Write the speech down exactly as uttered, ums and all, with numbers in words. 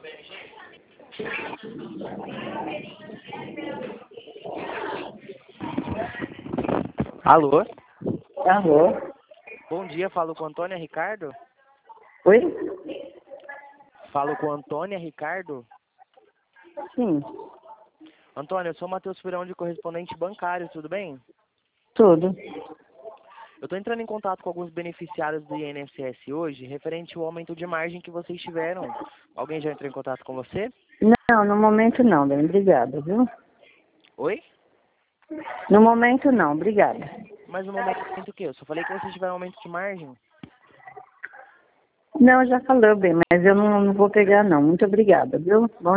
Alô? Alô? Bom dia, falo com Antônia Ricardo? Oi? Falo com Antônia Ricardo? Sim, Antônia, eu sou Matheus Furão, de correspondente bancário, tudo bem? tudo. Eu estou entrando em contato com alguns beneficiários do I N S S hoje, referente ao aumento de margem que vocês tiveram. Alguém já entrou em contato com você? Não, no momento não, bem, obrigada, viu? Oi? No momento não, obrigada. Mas no momento o quê? Eu só falei que vocês tiveram aumento de margem. Não, já falou bem, mas eu não, não vou pegar não. Muito obrigada, viu? Bom